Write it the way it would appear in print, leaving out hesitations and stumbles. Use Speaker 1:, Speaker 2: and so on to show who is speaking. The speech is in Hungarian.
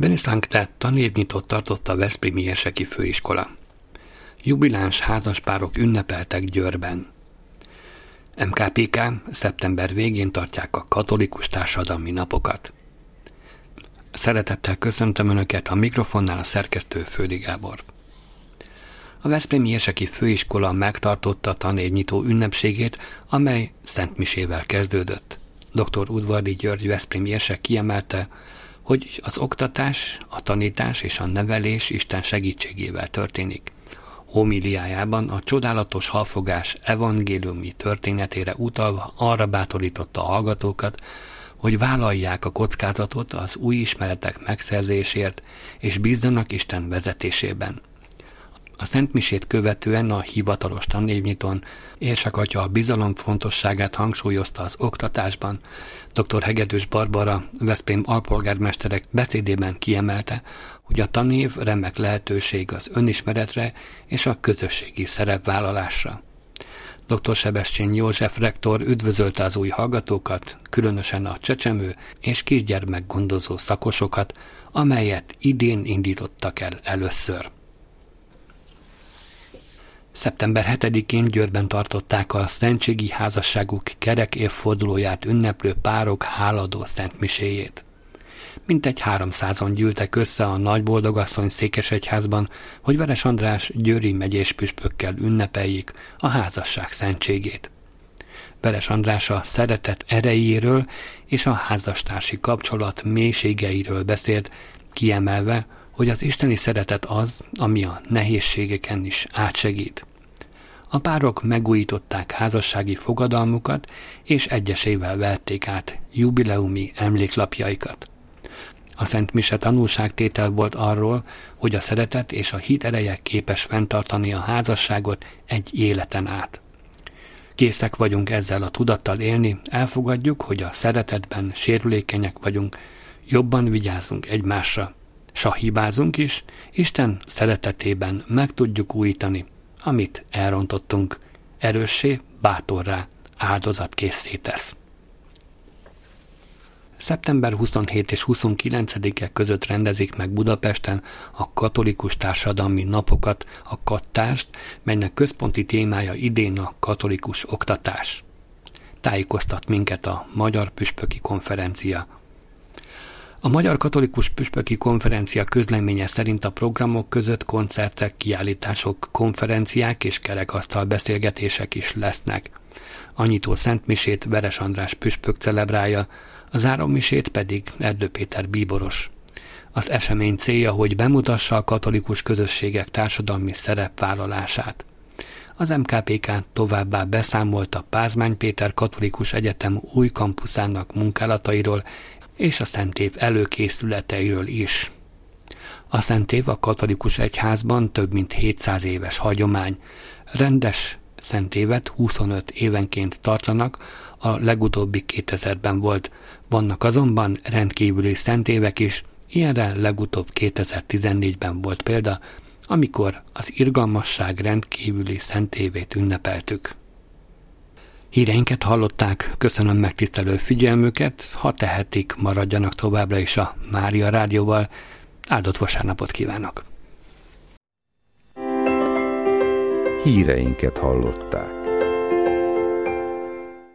Speaker 1: Veniszlánkte tanévnyitót tartott a veszprémi érseki főiskola. Jubiláns házaspárok ünnepeltek Győrben. MKPK szeptember végén tartják a katolikus társadalmi napokat. Szeretettel köszöntöm Önöket, a mikrofonnál a szerkesztő Földi Gábor. A veszprémi érseki főiskola megtartotta a tanévnyitó ünnepségét, amely szentmisével kezdődött. Dr. Udvardi György veszprémi érsek kiemelte, hogy az oktatás, a tanítás és a nevelés Isten segítségével történik. Homiliájában a csodálatos halfogás evangéliumi történetére utalva arra bátorította a hallgatókat, hogy vállalják a kockázatot az új ismeretek megszerzésért, és bízzanak Isten vezetésében. A szentmisét követően a hivatalos tanévnyitón érsek atya a bizalom fontosságát hangsúlyozta az oktatásban. Dr. Hegedűs Barbara, Veszprém alpolgármesterek beszédében kiemelte, hogy a tanév remek lehetőség az önismeretre és a közösségi szerepvállalásra. Dr. Sebestyén József rektor üdvözölte az új hallgatókat, különösen a csecsemő és kisgyermekgondozó szakosokat, amelyet idén indítottak el először. Szeptember 7-én Győrben tartották a szentségi házasságuk kerek évfordulóját ünneplő párok háladó szentmiséjét. Mintegy 300-an gyűltek össze a Nagyboldogasszony székesegyházban, hogy Veres András győri megyés püspökkel ünnepeljék a házasság szentségét. Veres András a szeretet erejéről és a házastársi kapcsolat mélységeiről beszélt, kiemelve, hogy az isteni szeretet az, ami a nehézségeken is átsegít. A párok megújították házassági fogadalmukat, és egyesével vették át jubileumi emléklapjaikat. A Szent Mise tanúságtétel volt arról, hogy a szeretet és a hit ereje képes fenntartani a házasságot egy életen át. Készek vagyunk ezzel a tudattal élni, elfogadjuk, hogy a szeretetben sérülékenyek vagyunk, jobban vigyázzunk egymásra, s ha hibázunk is, Isten szeretetében meg tudjuk újítani, amit elrontottunk, erőssé, bátorrá, áldozatkészé tesz. Szeptember 27 és 29-e között rendezik meg Budapesten a katolikus társadalmi napokat, a kattást, melynek központi témája idén a katolikus oktatás. Tájékoztat minket a Magyar Püspöki Konferencia. A Magyar Katolikus Püspöki Konferencia közleménye szerint a programok között koncertek, kiállítások, konferenciák és kerekasztal beszélgetések is lesznek. A nyitó szentmisét Veres András püspök celebrálja, a zárómisét pedig Erdő Péter bíboros. Az esemény célja, hogy bemutassa a katolikus közösségek társadalmi szerepvállalását. Az MKPK továbbá beszámolt a Pázmány Péter Katolikus Egyetem új kampuszának munkálatairól és a szentév előkészületeiről is. A szentév a katolikus egyházban több mint 700 éves hagyomány. Rendes szentévet 25 évenként tartanak, a legutóbbi 2000-ben volt. Vannak azonban rendkívüli szentévek is, ilyenre legutóbb 2014-ben volt példa, amikor az irgalmasság rendkívüli szentévét ünnepeltük. Híreinket hallották, köszönöm megtisztelő figyelmüket, ha tehetik, maradjanak továbbra is a Mária Rádióval. Áldott vasárnapot kívánok!
Speaker 2: Híreinket hallották.